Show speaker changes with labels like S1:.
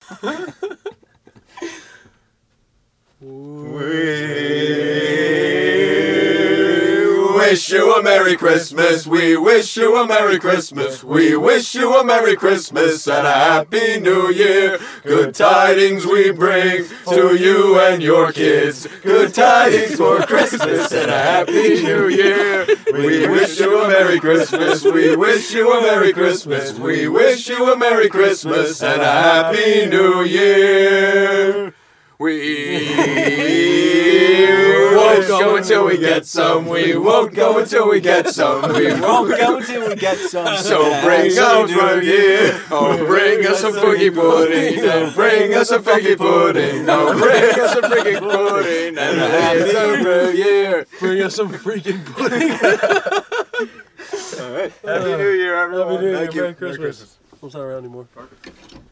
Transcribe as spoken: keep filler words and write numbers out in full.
S1: wish you a Merry Christmas. We wish you a Merry Christmas. We wish you a Merry Christmas and a Happy New Year. Good tidings we bring to you and your kids. Good tidings for Christmas and a Happy New Year. We wish you a Merry Christmas. We wish you a Merry Christmas. We wish you a Merry Christmas and a Happy New Year. We won't go until we get some. We won't go until we get some. We won't go until we get some. So bring us right here. Oh, bring us some figgy pudding. Oh, bring us some figgy pudding. Oh, bring us some freaking pudding. And a happy new year.
S2: Bring us some freaking pudding.
S1: All right. Happy New Year, everyone.
S2: Happy New Year.
S1: Thank you.
S2: Merry Christmas. Merry Christmas. I'm not around anymore.